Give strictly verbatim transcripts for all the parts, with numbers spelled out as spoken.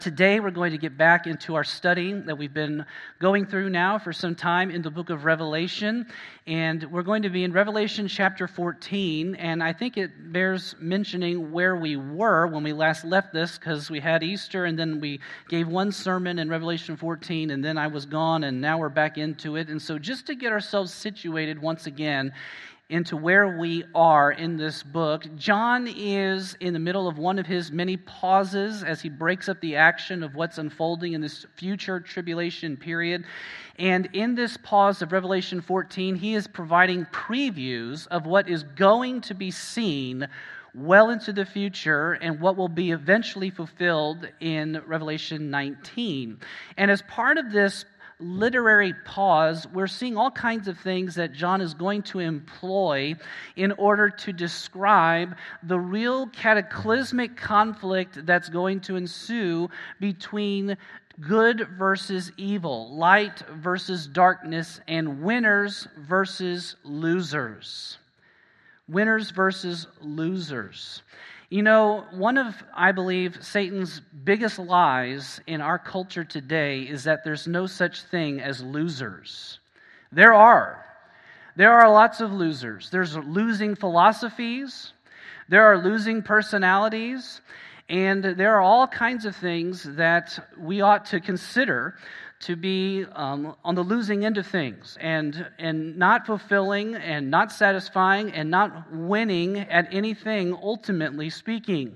Today we're going to get back into our study that we've been going through now for some time in the book of Revelation, and we're going to be in Revelation chapter fourteen, and I think it bears mentioning where we were when we last left this, because we had Easter and then we gave one sermon in Revelation fourteen, and then I was gone, and now we're back into it. And so just to get ourselves situated once again into where we are in this book, John is in the middle of one of his many pauses as he breaks up the action of what's unfolding in this future tribulation period. And in this pause of Revelation fourteen, he is providing previews of what is going to be seen well into the future and what will be eventually fulfilled in Revelation nineteen. And as part of this literary pause, we're seeing all kinds of things that John is going to employ in order to describe the real cataclysmic conflict that's going to ensue between good versus evil, light versus darkness, and winners versus losers. Winners versus losers. You know, one of, I believe, Satan's biggest lies in our culture today is that there's no such thing as losers. There are. There are lots of losers. There's losing philosophies. There are losing personalities. And there are all kinds of things that we ought to consider to be um, on the losing end of things, and and not fulfilling and not satisfying and not winning at anything, ultimately speaking.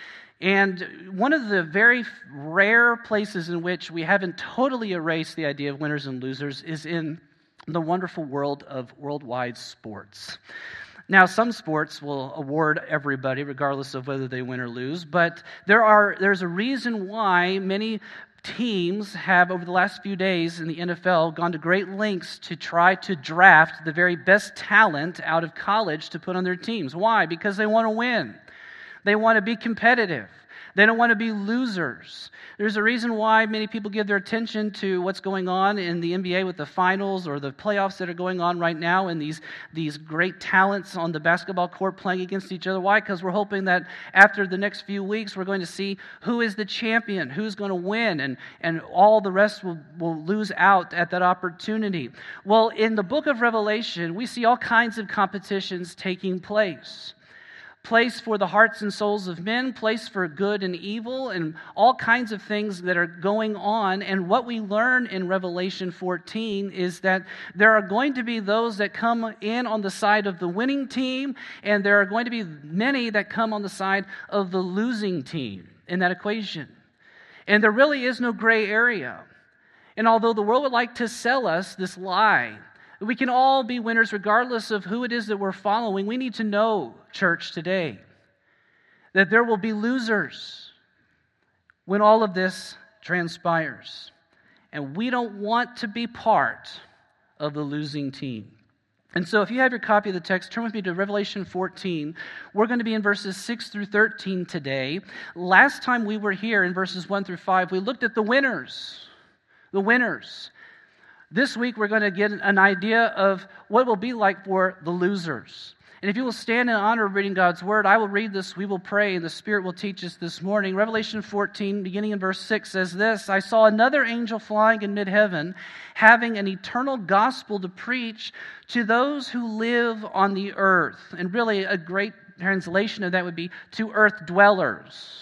And one of the very rare places in which we haven't totally erased the idea of winners and losers is in the wonderful world of worldwide sports. Now, some sports will award everybody, regardless of whether they win or lose, but there are there's a reason why many teams have, over the last few days in the N F L, gone to great lengths to try to draft the very best talent out of college to put on their teams. Why? Because they want to win. They want to be competitive. They don't want to be losers. There's a reason why many people give their attention to what's going on in the N B A with the finals or the playoffs that are going on right now, and these, these great talents on the basketball court playing against each other. Why? Because we're hoping that after the next few weeks, we're going to see who is the champion, who's going to win, and, and all the rest will, will lose out at that opportunity. Well, in the book of Revelation, we see all kinds of competitions taking place. Place for the hearts and souls of men, place for good and evil, and all kinds of things that are going on. And what we learn in Revelation fourteen is that there are going to be those that come in on the side of the winning team, and there are going to be many that come on the side of the losing team in that equation. And there really is no gray area. And although the world would like to sell us this lie, we can all be winners regardless of who it is that we're following, we need to know, church, today, that there will be losers when all of this transpires. And we don't want to be part of the losing team. And so if you have your copy of the text, turn with me to Revelation fourteen. We're going to be in verses six through thirteen today. Last time we were here in verses one through five, we looked at the winners. The winners. This week, we're going to get an idea of what it will be like for the losers. And if you will stand in honor of reading God's Word, I will read this, we will pray, and the Spirit will teach us this morning. Revelation fourteen, beginning in verse six, says this: I saw another angel flying in mid-heaven, having an eternal gospel to preach to those who live on the earth. And really, a great translation of that would be to earth dwellers.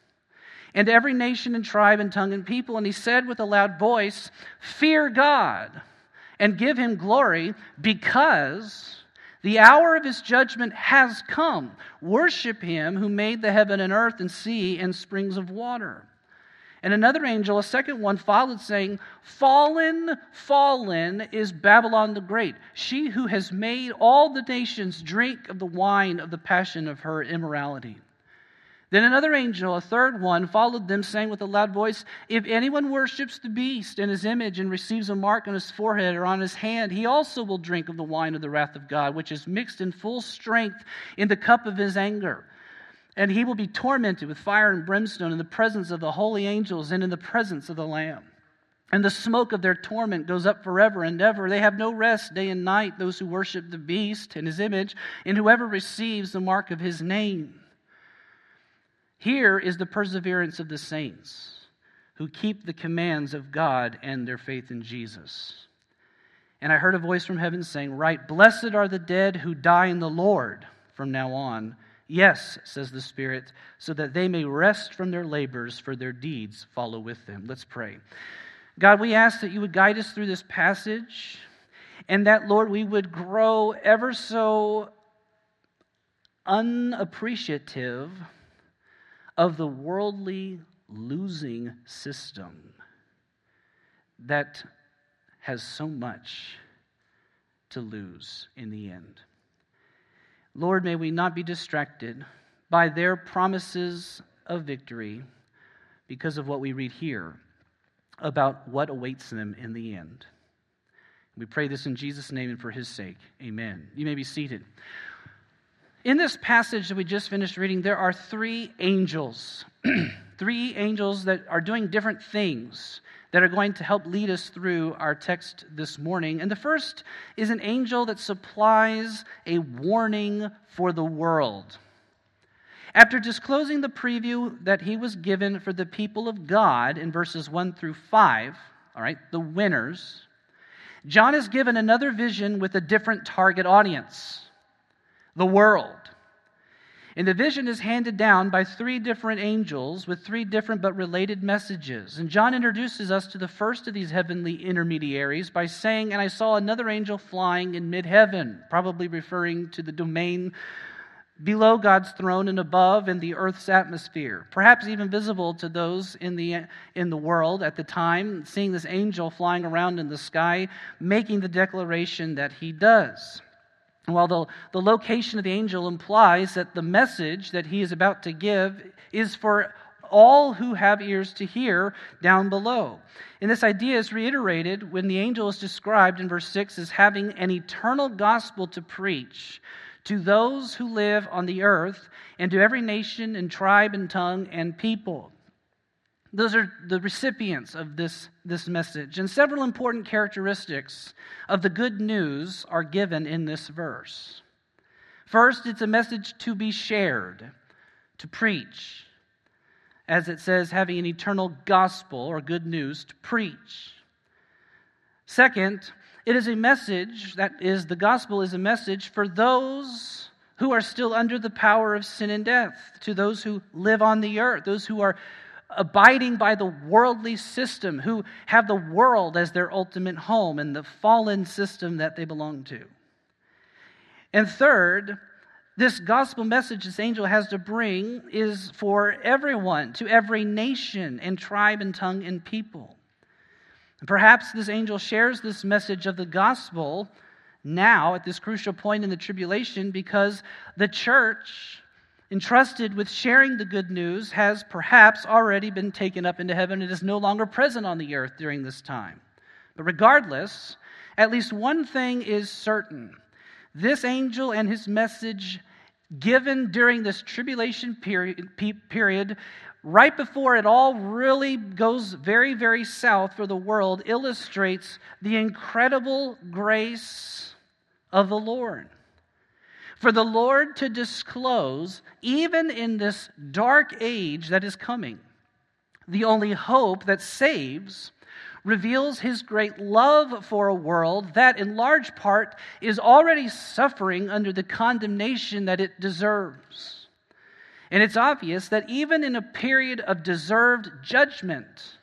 And every nation and tribe and tongue and people. And he said with a loud voice, fear God and give him glory, because the hour of his judgment has come. Worship him who made the heaven and earth and sea and springs of water. And another angel, a second one, followed, saying, fallen, fallen is Babylon the Great, she who has made all the nations drink of the wine of the passion of her immorality. Then another angel, a third one, followed them, saying with a loud voice, if anyone worships the beast and his image and receives a mark on his forehead or on his hand, he also will drink of the wine of the wrath of God, which is mixed in full strength in the cup of his anger. And he will be tormented with fire and brimstone in the presence of the holy angels and in the presence of the Lamb. And the smoke of their torment goes up forever and ever. They have no rest day and night, those who worship the beast and his image, and whoever receives the mark of his name. Here is the perseverance of the saints. who keep the commands of God and their faith in Jesus. And I heard a voice from heaven saying, Write, blessed are the dead who die in the Lord from now on. Yes, says the Spirit, so that they may rest from their labors, for their deeds follow with them. Let's pray. God, we ask that you would guide us through this passage, and that, Lord, we would grow ever so unappreciative of the worldly losing system that has so much to lose in the end. Lord, may we not be distracted by their promises of victory because of what we read here about what awaits them in the end. We pray this in Jesus' name and for his sake. Amen. You may be seated. In this passage that we just finished reading, there are three angels. Three angels that are doing different things that are going to help lead us through our text this morning. And the first is an angel that supplies a warning for the world. After disclosing the preview that he was given for the people of God in verses one through five, all right, the winners, John is given another vision with a different target audience, the world. And the vision is handed down by three different angels with three different but related messages. And John introduces us to the first of these heavenly intermediaries by saying, And I saw another angel flying in mid-heaven, probably referring to the domain below God's throne and above in the earth's atmosphere, perhaps even visible to those in the in the world at the time, seeing this angel flying around in the sky, making the declaration that he does. While the, the location of the angel implies that the message that he is about to give is for all who have ears to hear down below. And this idea is reiterated when the angel is described in verse six as having an eternal gospel to preach to those who live on the earth and to every nation and tribe and tongue and people. Those are the recipients of this, this message. And several important characteristics of the good news are given in this verse. First, it's a message to be shared, to preach. As it says, having an eternal gospel or good news to preach. Second, it is a message, that is, the gospel is a message for those who are still under the power of sin and death, to those who live on the earth, those who are abiding by the worldly system, who have the world as their ultimate home and the fallen system that they belong to. And third, this gospel message this angel has to bring is for everyone, to every nation and tribe and tongue and people. And perhaps this angel shares this message of the gospel now at this crucial point in the tribulation because the church entrusted with sharing the good news has perhaps already been taken up into heaven and is no longer present on the earth during this time. But regardless, at least one thing is certain. This angel and his message given during this tribulation period, period, right before it all really goes very, very south for the world, illustrates the incredible grace of the Lord. For the Lord to disclose, even in this dark age that is coming, the only hope that saves, reveals his great love for a world that, in large part, is already suffering under the condemnation that it deserves. And it's obvious that even in a period of deserved judgment,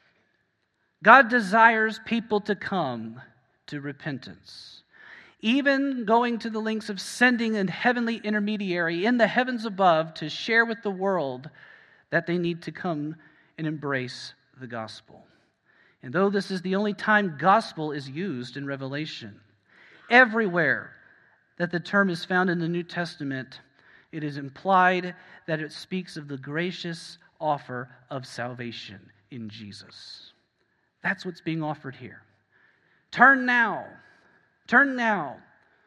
God desires people to come to repentance. Even going to the lengths of sending a heavenly intermediary in the heavens above to share with the world that they need to come and embrace the gospel. And though this is the only time gospel is used in Revelation, everywhere that the term is found in the New Testament, it is implied that it speaks of the gracious offer of salvation in Jesus. That's what's being offered here. Turn now. Turn now.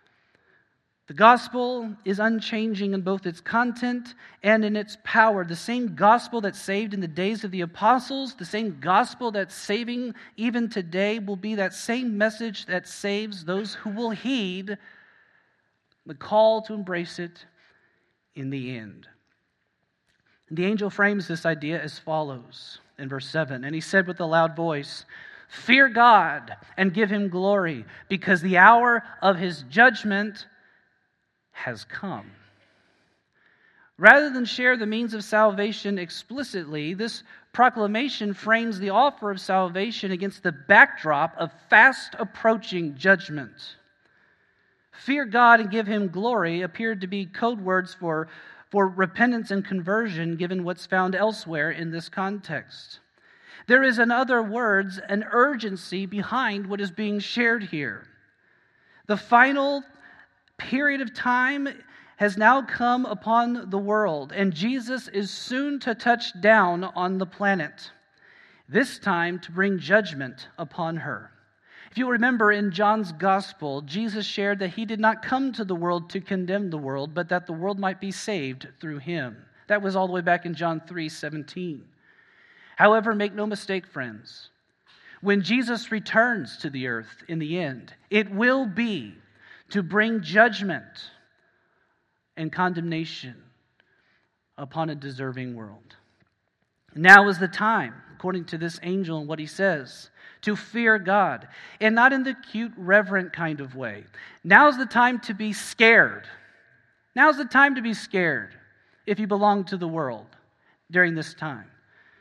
The gospel is unchanging in both its content and in its power. The same gospel that saved in the days of the apostles, the same gospel that's saving even today, will be that same message that saves those who will heed the call to embrace it in the end. The angel frames this idea as follows. in verse seven. And he said with a loud voice, "Fear God and give him glory, because the hour of his judgment has come." Rather than share the means of salvation explicitly, this proclamation frames the offer of salvation against the backdrop of fast approaching judgment. Fear God and give him glory appeared to be code words for, for repentance and conversion, given what's found elsewhere in this context. There is, in other words, an urgency behind what is being shared here. The final period of time has now come upon the world, and Jesus is soon to touch down on the planet, this time to bring judgment upon her. If you remember in John's Gospel, Jesus shared that he did not come to the world to condemn the world, but that the world might be saved through him. That was all the way back in John three seventeen. However, make no mistake, friends, when Jesus returns to the earth in the end, it will be to bring judgment and condemnation upon a deserving world. Now is the time, according to this angel and what he says, to fear God, and not in the cute, reverent kind of way. Now's the time to be scared. Now's the time to be scared if you belong to the world during this time.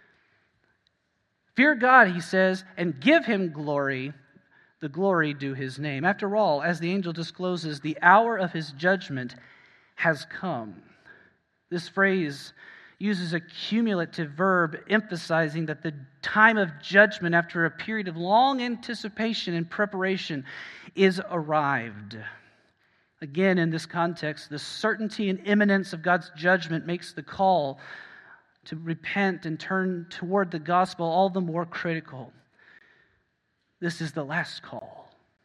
Fear God, he says, and give him glory, the glory due his name. After all, as the angel discloses, the hour of his judgment has come. This phrase uses a cumulative verb emphasizing that the time of judgment after a period of long anticipation and preparation is arrived. Again, in this context, the certainty and imminence of God's judgment makes the call to repent and turn toward the gospel all the more critical. This is the last call.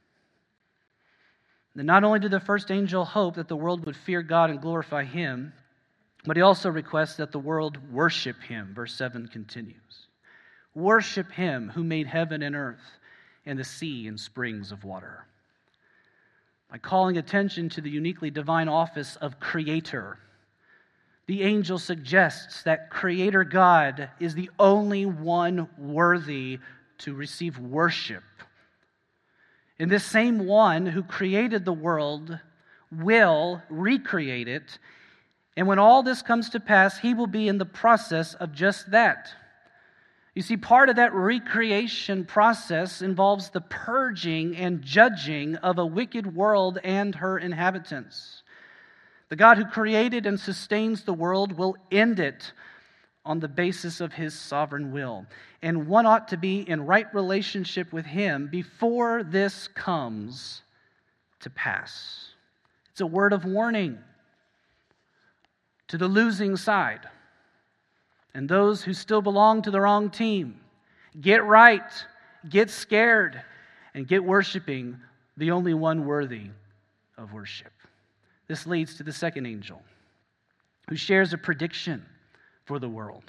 And not only did the first angel hope that the world would fear God and glorify him, but he also requests that the world worship him. Verse seven continues. Worship him who made heaven and earth and the sea and springs of water. By calling attention to the uniquely divine office of creator, the angel suggests that Creator God is the only one worthy to receive worship. And this same one who created the world will recreate it. And when all this comes to pass, he will be in the process of just that. You see, part of that recreation process involves the purging and judging of a wicked world and her inhabitants. The God who created and sustains the world will end it on the basis of his sovereign will. And one ought to be in right relationship with him before this comes to pass. It's a word of warning to the losing side and those who still belong to the wrong team. Get right, get scared, and get worshiping the only one worthy of worship. This leads to the second angel, who shares a prediction for the world.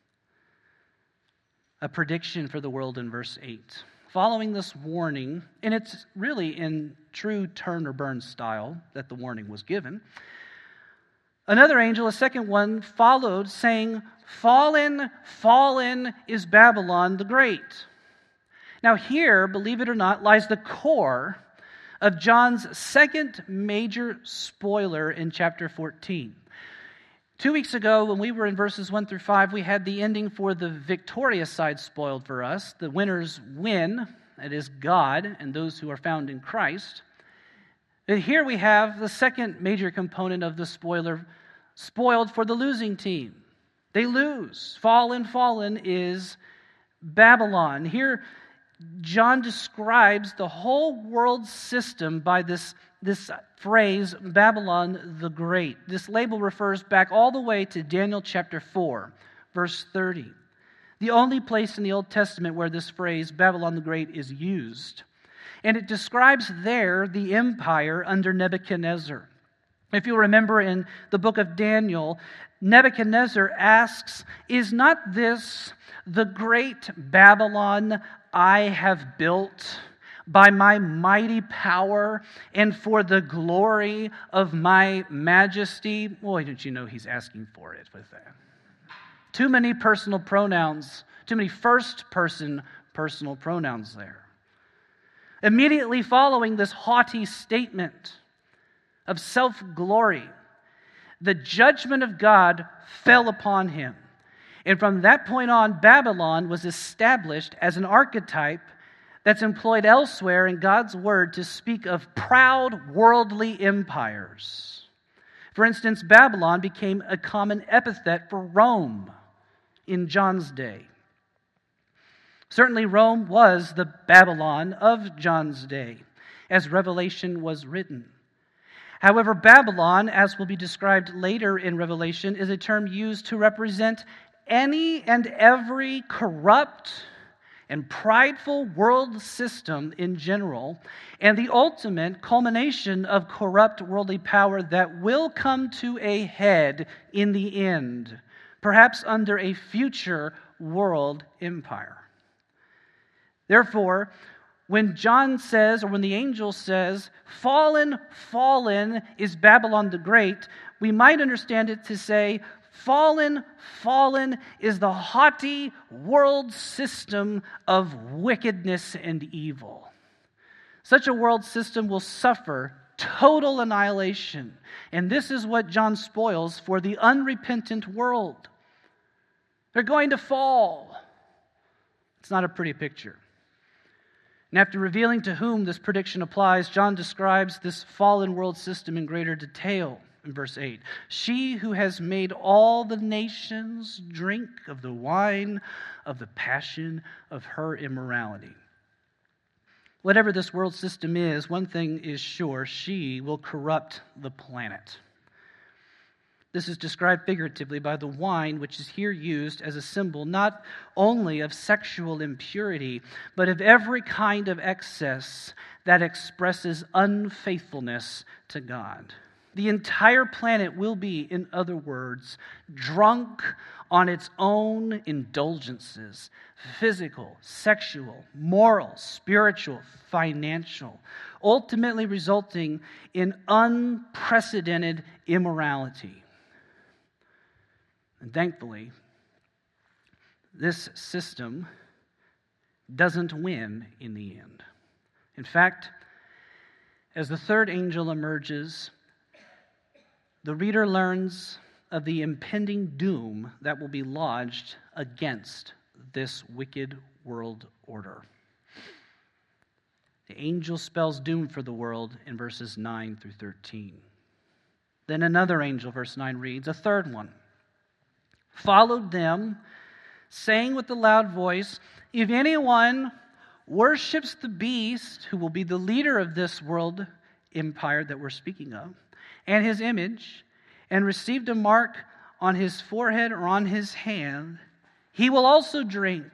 A prediction for the world in verse eight. Following this warning, and it's really in true turn or burn style that the warning was given, another angel, a second one, followed, saying, "Fallen, fallen is Babylon the Great." Now here, believe it or not, lies the core of John's second major spoiler in chapter fourteen. Two weeks ago, when we were in verses one through five, we had the ending for the victorious side spoiled for us. The winners win, that is God and those who are found in Christ. And here we have the second major component of the spoiler, spoiled for the losing team. They lose. Fallen, fallen is Babylon. Here, John describes the whole world system by this, this phrase, Babylon the Great. This label refers back all the way to Daniel chapter four, verse thirty. The only place in the Old Testament where this phrase, Babylon the Great, is used. And it describes there the empire under Nebuchadnezzar. If you remember in the book of Daniel, Nebuchadnezzar asks, "Is not this the great Babylon I have built by my mighty power and for the glory of my majesty?" Boy, didn't you know he's asking for it with that. Too many personal pronouns Too many first-person personal pronouns there. Immediately following this haughty statement of self-glory, the judgment of God fell upon him. And from that point on, Babylon was established as an archetype that's employed elsewhere in God's word to speak of proud worldly empires. For instance, Babylon became a common epithet for Rome in John's day. Certainly, Rome was the Babylon of John's day, as Revelation was written. However, Babylon, as will be described later in Revelation, is a term used to represent any and every corrupt and prideful world system in general, and the ultimate culmination of corrupt worldly power that will come to a head in the end, perhaps under a future world empire. Therefore, when John says, or when the angel says, fallen, fallen is Babylon the Great, we might understand it to say, fallen, fallen is the haughty world system of wickedness and evil. Such a world system will suffer total annihilation. And this is what John spoils for the unrepentant world. They're going to fall. It's not a pretty picture. And after revealing to whom this prediction applies, John describes this fallen world system in greater detail in verse eight. She who has made all the nations drink of the wine of the passion of her immorality. Whatever this world system is, one thing is sure, she will corrupt the planet. This is described figuratively by the wine, which is here used as a symbol not only of sexual impurity, but of every kind of excess that expresses unfaithfulness to God. The entire planet will be, in other words, drunk on its own indulgences, physical, sexual, moral, spiritual, financial, ultimately resulting in unprecedented immorality. And thankfully, this system doesn't win in the end. In fact, as the third angel emerges, the reader learns of the impending doom that will be lodged against this wicked world order. The angel spells doom for the world in verses nine through thirteen. Then another angel, verse nine reads, a third one, followed them, saying with a loud voice, if anyone worships the beast, who will be the leader of this world empire that we're speaking of, and his image, and received a mark on his forehead or on his hand, he will also drink.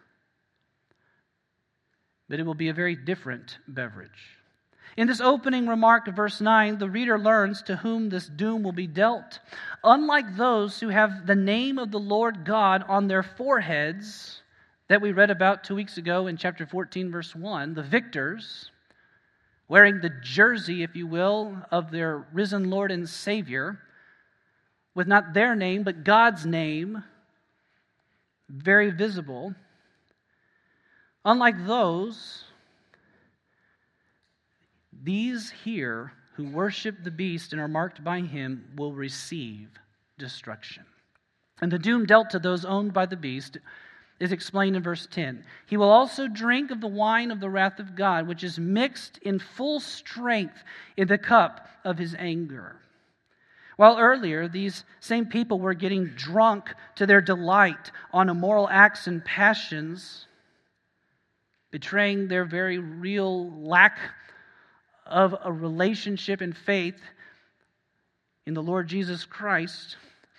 But it will be a very different beverage. In this opening remark of verse nine, the reader learns to whom this doom will be dealt. Unlike those who have the name of the Lord God on their foreheads that we read about two weeks ago in chapter fourteen, verse one, the victors, wearing the jersey, if you will, of their risen Lord and Savior, with not their name, but God's name, very visible. Unlike those, these here who worship the beast and are marked by him will receive destruction. And the doom dealt to those owned by the beast is explained in verse ten. He will also drink of the wine of the wrath of God, which is mixed in full strength in the cup of his anger. While earlier, these same people were getting drunk to their delight on immoral acts and passions, betraying their very real lack of a relationship and faith in the Lord Jesus Christ,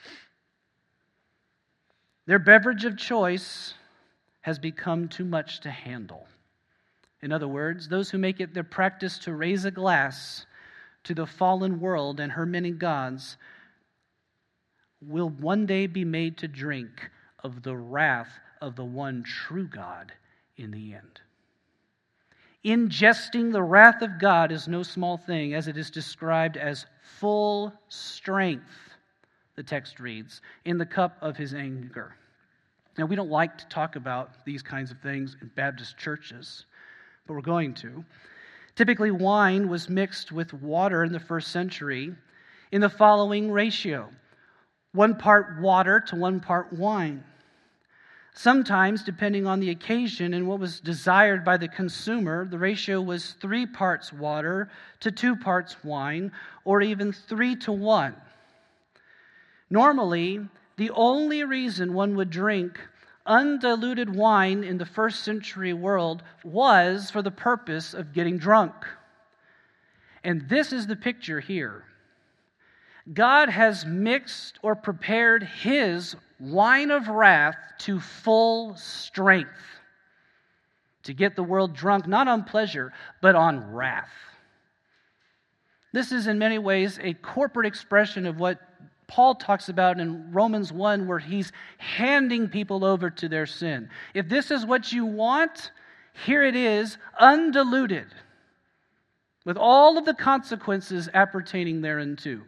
their beverage of choice has become too much to handle. In other words, those who make it their practice to raise a glass to the fallen world and her many gods will one day be made to drink of the wrath of the one true God in the end. Ingesting the wrath of God is no small thing, as it is described as full strength, the text reads, in the cup of his anger. Now, we don't like to talk about these kinds of things in Baptist churches, but we're going to. Typically, wine was mixed with water in the first century in the following ratio: one part water to one part wine. Sometimes, depending on the occasion and what was desired by the consumer, the ratio was three parts water to two parts wine, or even three to one. Normally, the only reason one would drink undiluted wine in the first century world was for the purpose of getting drunk. And this is the picture here. God has mixed or prepared His wine of wrath to full strength to get the world drunk, not on pleasure, but on wrath. This is in many ways a corporate expression of what Paul talks about in Romans one, where he's handing people over to their sin. If this is what you want, here it is, undiluted, with all of the consequences appertaining thereunto.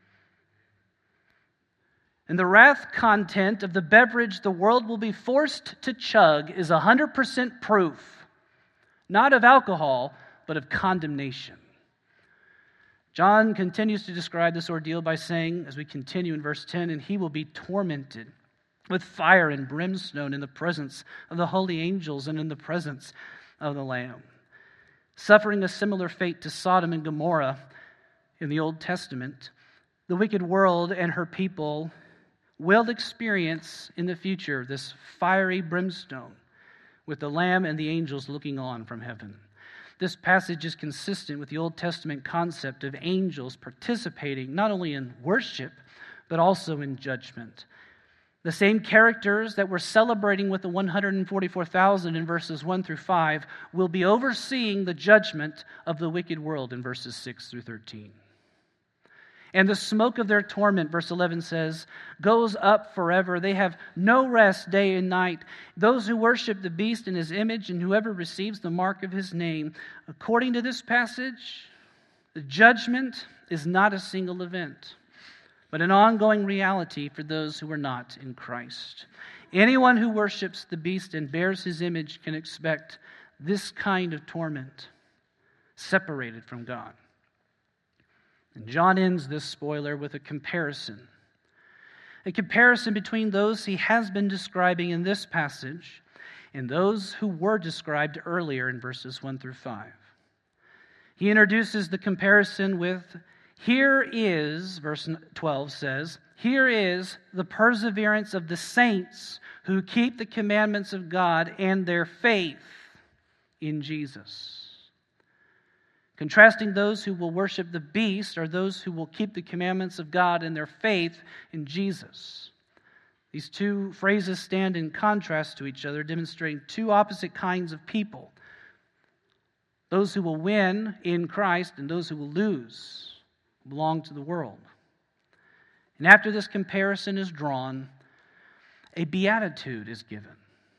And the wrath content of the beverage the world will be forced to chug is one hundred percent proof, not of alcohol, but of condemnation. John continues to describe this ordeal by saying, as we continue in verse ten, and he will be tormented with fire and brimstone in the presence of the holy angels and in the presence of the Lamb. Suffering a similar fate to Sodom and Gomorrah in the Old Testament, the wicked world and her people will experience in the future this fiery brimstone with the Lamb and the angels looking on from heaven. This passage is consistent with the Old Testament concept of angels participating not only in worship, but also in judgment. The same characters that we're celebrating with the one hundred forty-four thousand in verses one through five will be overseeing the judgment of the wicked world in verses six through thirteen. And the smoke of their torment, verse eleven says, goes up forever. They have no rest day and night. Those who worship the beast in his image and whoever receives the mark of his name. According to this passage, the judgment is not a single event, but an ongoing reality for those who are not in Christ. Anyone who worships the beast and bears his image can expect this kind of torment, separated from God. And John ends this spoiler with a comparison. A comparison between those he has been describing in this passage and those who were described earlier in verses one through five. He introduces the comparison with, here is, verse twelve says, here is the perseverance of the saints who keep the commandments of God and their faith in Jesus. Contrasting those who will worship the beast are those who will keep the commandments of God and their faith in Jesus. These two phrases stand in contrast to each other, demonstrating two opposite kinds of people. Those who will win in Christ and those who will lose, who belong to the world. And after this comparison is drawn, a beatitude is given.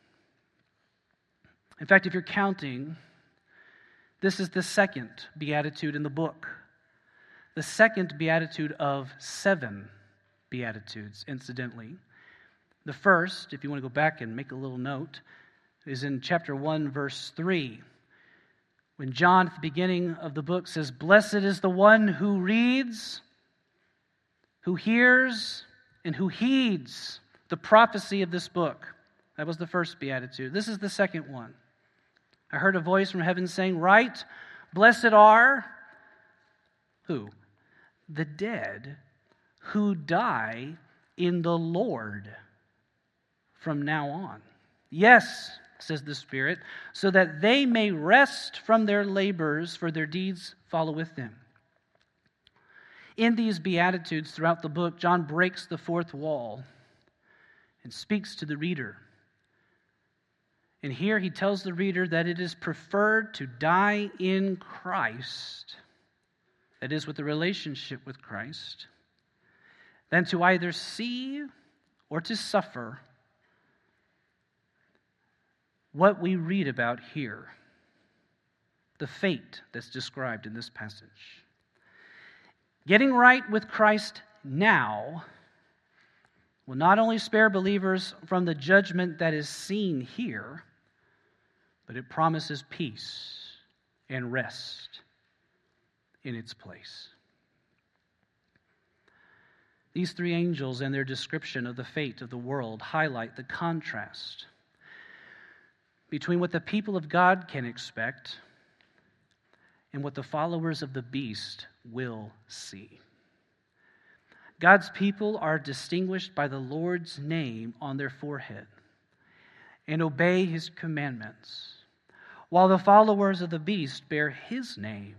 In fact, if you're counting, this is the second beatitude in the book. The second beatitude of seven beatitudes, incidentally. The first, if you want to go back and make a little note, is in chapter one, verse three. When John, at the beginning of the book, says, "Blessed is the one who reads, who hears, and who heeds the prophecy of this book." That was the first beatitude. This is the second one. I heard a voice from heaven saying, "Write, blessed are," who? "The dead who die in the Lord from now on. Yes," says the Spirit, "so that they may rest from their labors, for their deeds follow with them." In these Beatitudes throughout the book, John breaks the fourth wall and speaks to the reader. And here he tells the reader that it is preferred to die in Christ, that is, with a relationship with Christ, than to either see or to suffer what we read about here, the fate that's described in this passage. Getting right with Christ now will not only spare believers from the judgment that is seen here, but it promises peace and rest in its place. These three angels and their description of the fate of the world highlight the contrast between what the people of God can expect and what the followers of the beast will see. God's people are distinguished by the Lord's name on their forehead and obey his commandments, while the followers of the beast bear his name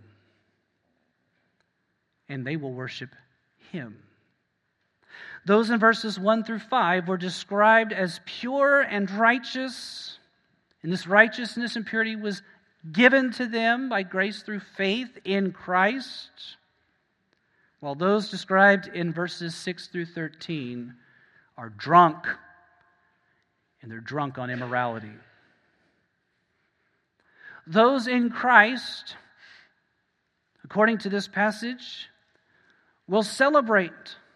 and they will worship him. Those in verses one through five were described as pure and righteous, and this righteousness and purity was given to them by grace through faith in Christ, while those described in verses six through thirteen are drunk, and they're drunk on immorality. Those in Christ, according to this passage, will celebrate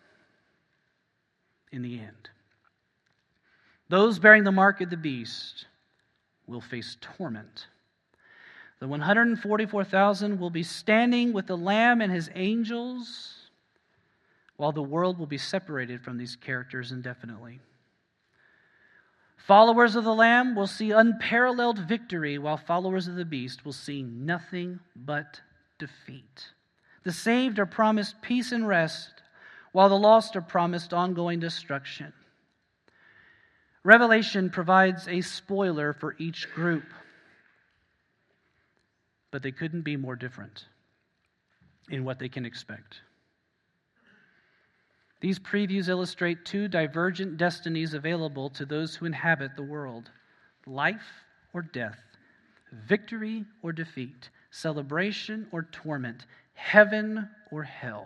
in the end. Those bearing the mark of the beast will face torment. The one hundred forty-four thousand will be standing with the Lamb and his angels, while the world will be separated from these characters indefinitely. Followers of the Lamb will see unparalleled victory, while followers of the beast will see nothing but defeat. The saved are promised peace and rest, while the lost are promised ongoing destruction. Revelation provides a spoiler for each group, but they couldn't be more different in what they can expect. These previews illustrate two divergent destinies available to those who inhabit the world: life or death, victory or defeat, celebration or torment, heaven or hell.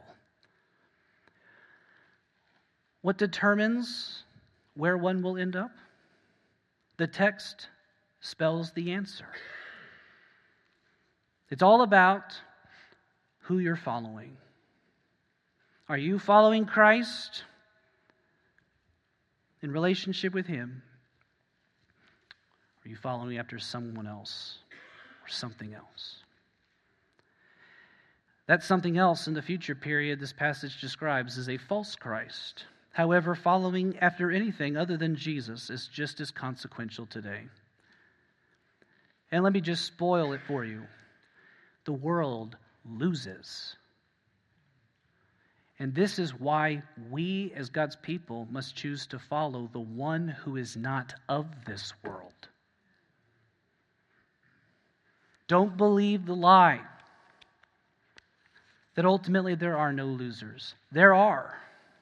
What determines where one will end up? The text spells the answer. It's all about who you're following. Are you following Christ in relationship with him? Or are you following after someone else or something else? That something else in the future period this passage describes is a false Christ. However, following after anything other than Jesus is just as consequential today. And let me just spoil it for you. The world loses. And this is why we, as God's people, must choose to follow the one who is not of this world. Don't believe the lie that ultimately there are no losers. There are.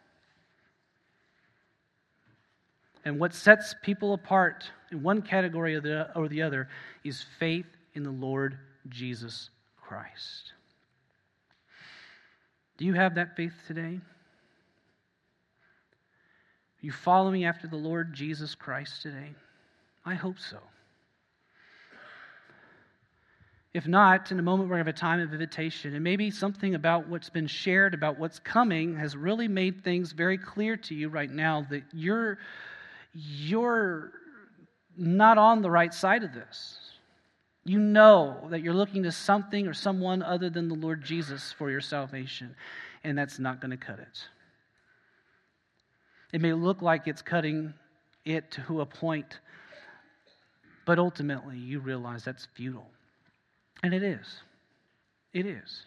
And what sets people apart in one category or the, or the other is faith in the Lord Jesus Christ. Do you have that faith today? Are you following after the Lord Jesus Christ today? I hope so. If not, in a moment we're going to have a time of invitation, and maybe something about what's been shared, about what's coming, has really made things very clear to you right now that you're You're not on the right side of this. You know that you're looking to something or someone other than the Lord Jesus for your salvation, and that's not going to cut it. It may look like it's cutting it to a point, but ultimately you realize that's futile. And it is. It is.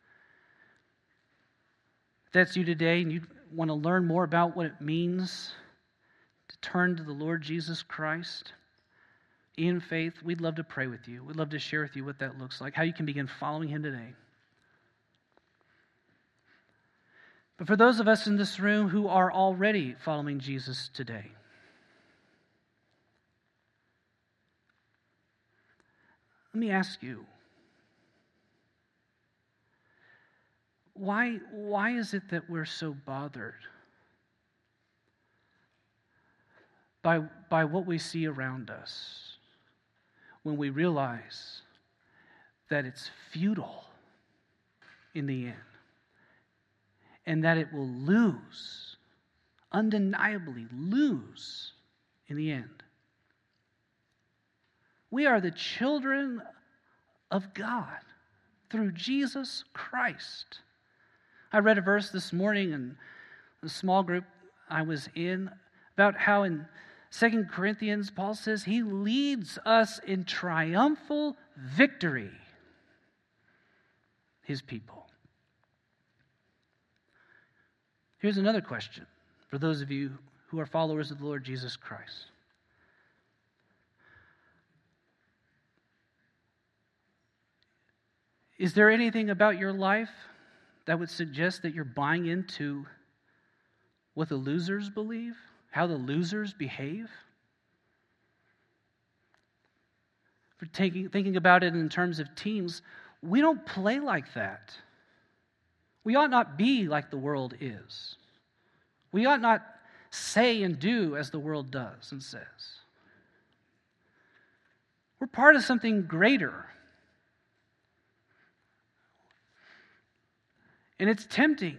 If that's you today and you want to learn more about what it means to turn to the Lord Jesus Christ in faith, we'd love to pray with you. We'd love to share with you what that looks like, how you can begin following him today. But for those of us in this room who are already following Jesus today, let me ask you, why, why is it that we're so bothered by, by what we see around us when we realize that it's futile in the end and that it will lose undeniably lose in the end. We are the children of God through Jesus Christ. I read a verse this morning in the small group I was in about how in Second Corinthians, Paul says he leads us in triumphal victory, his people. Here's another question for those of you who are followers of the Lord Jesus Christ. Is there anything about your life that would suggest that you're buying into what the losers believe, how the losers behave? For taking, thinking about it in terms of teams, we don't play like that. We ought not be like the world is. We ought not say and do as the world does and says. We're part of something greater. And it's tempting,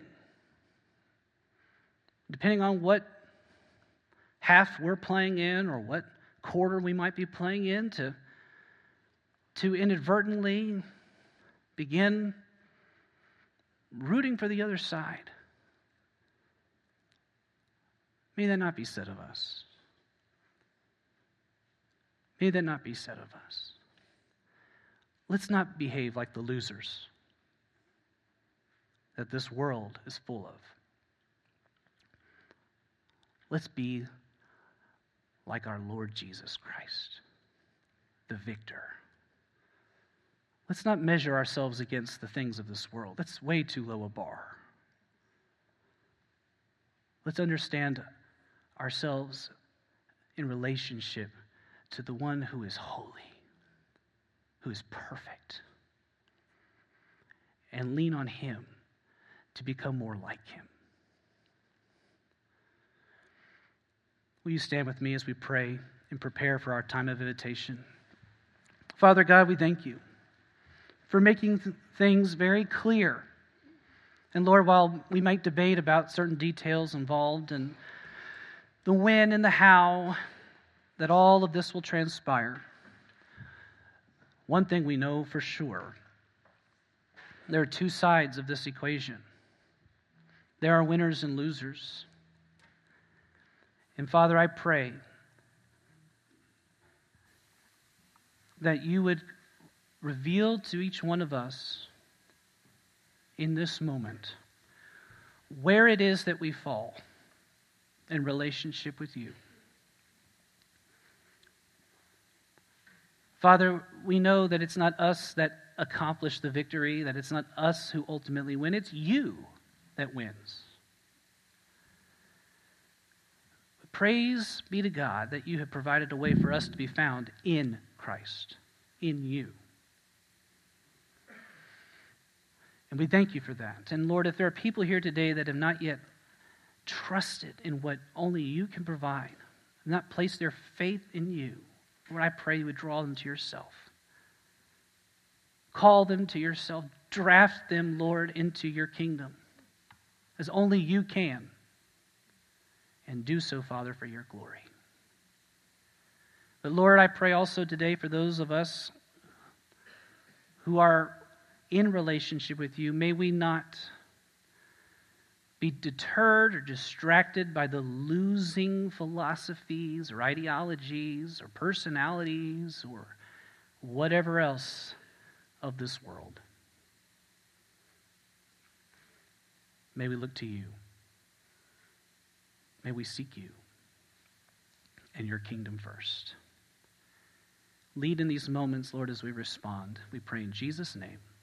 depending on what half we're playing in or what quarter we might be playing in, to, to inadvertently begin rooting for the other side. May that not be said of us. May that not be said of us. Let's not behave like the losers that this world is full of. Let's be like our Lord Jesus Christ, the victor. Let's not measure ourselves against the things of this world. That's way too low a bar. Let's understand ourselves in relationship to the one who is holy, who is perfect, and lean on him to become more like him. Will you stand with me as we pray and prepare for our time of invitation? Father God, we thank you for making th- things very clear. And Lord, while we might debate about certain details involved and the when and the how that all of this will transpire, one thing we know for sure: there are two sides of this equation. There are winners and losers. And Father, I pray that you would reveal to each one of us in this moment where it is that we fall in relationship with you. Father, we know that it's not us that accomplish the victory, that it's not us who ultimately win, it's you that wins. But praise be to God that you have provided a way for us to be found in Christ, in you. And we thank you for that. And Lord, if there are people here today that have not yet trusted in what only you can provide, have not placed their faith in you, Lord, I pray you would draw them to yourself. Call them to yourself. Draft them, Lord, into your kingdom, as only you can. And do so, Father, for your glory. But Lord, I pray also today for those of us who are in relationship with you, may we not be deterred or distracted by the losing philosophies or ideologies or personalities or whatever else of this world. May we look to you. May we seek you and your kingdom first. Lead in these moments, Lord, as we respond. We pray in Jesus' name.